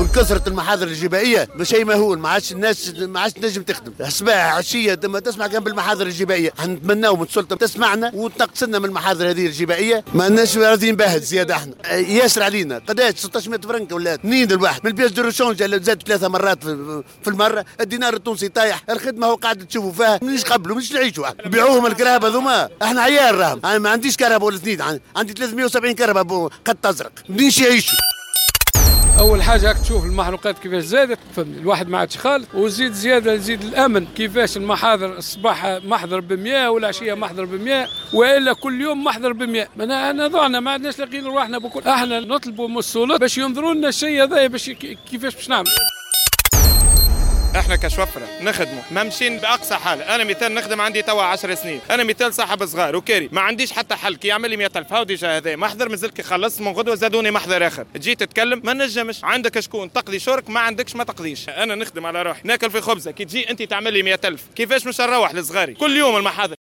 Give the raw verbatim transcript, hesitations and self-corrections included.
من كثره المحاضر الجبائيه شيء مهول، ما عادش الناس ما عادش تنجم تخدم صباح عشيه لما تسمع كان بالمحاضر الجبائيه. نتمناو من السلطه تسمعنا وتنقصنا من المحاضر هذه الجبائيه، ما لناش راضيين بها زياده. احنا ياسر علينا قداش ستة عشر فرنك ولا منين الواحد من البياس دو روشونج اللي زاد ثلاثه مرات في المره. الدينار التونسي طايح، الخدمه هو قاعد تشوفوا فيها منيش قبلوا منيش نعيشوا. بيعوهم الكرهب هذوما، احنا عيال راهم. انا ما عنديش كرهب ولا اثنين، عندي ثلاثمئة وسبعين كرهب قد تزرق منيش يعيشوا. اول حاجه راك تشوف المحروقات كيفاش زادت، الواحد ما عادش خالص، وزيد زياده يزيد الامن. كيفاش المحاضر الصباح محضر ب مئة والعشيه محضر ب مئة، والا كل يوم محضر ب مئة. انا انا ضعنا ما عندناش لاقيين روحنا بكل. احنا نطلبوا من السلطات باش ينظروا لنا الشيء هذا، باش كيفاش باش نعمل. احنا كشوفره نخدموا ممشين باقصى حال. انا مثال نخدم عندي توا عشر سنين، انا مثال صاحب صغار وكاري، ما عنديش حتى حل. كي يعمل لي مئة ألف هاو ديجا هذا محضر، مازلت كي خلصت من غدوه زادوني محضر اخر. تجي تتكلم ما نجمش، عندك شكون تقضي شورك، ما عندكش ما تقضيش. انا نخدم على روحي، ناكل في خبزه. كي تجي انت تعمل لي مئة ألف كيفاش مش نروح لصغاري كل يوم المحاضر؟